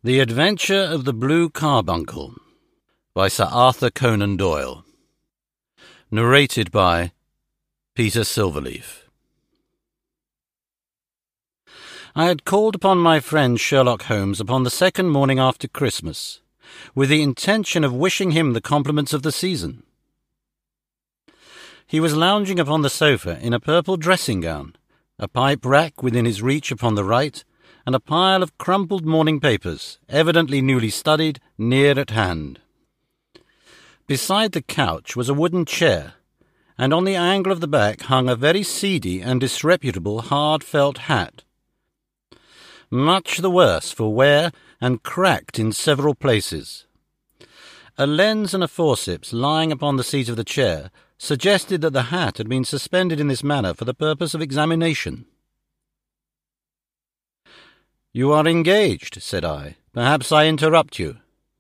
The Adventure of the Blue Carbuncle by Sir Arthur Conan Doyle. Narrated by Peter Silverleaf. I had called upon my friend Sherlock Holmes upon the second morning after Christmas, with the intention of wishing him the compliments of the season. He was lounging upon the sofa in a purple dressing-gown, a pipe-rack within his reach upon the right, and a pile of crumpled morning papers, evidently newly studied, near at hand. Beside the couch was a wooden chair, and on the angle of the back hung a very seedy and disreputable hard felt hat, much the worse for wear and cracked in several places. A lens and a forceps lying upon the seat of the chair suggested that the hat had been suspended in this manner for the purpose of examination. "You are engaged," said I. "Perhaps I interrupt you."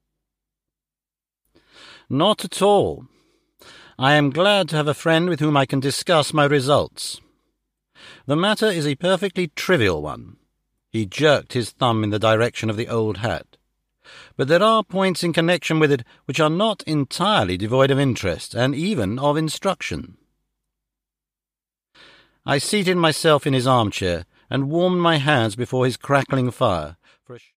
"Not at all. I am glad to have a friend with whom I can discuss my results. The matter is a perfectly trivial one." He jerked his thumb in the direction of the old hat. "But there are points in connection with it which are not entirely devoid of interest, and even of instruction." I seated myself in his armchair and warmed my hands before his crackling fire.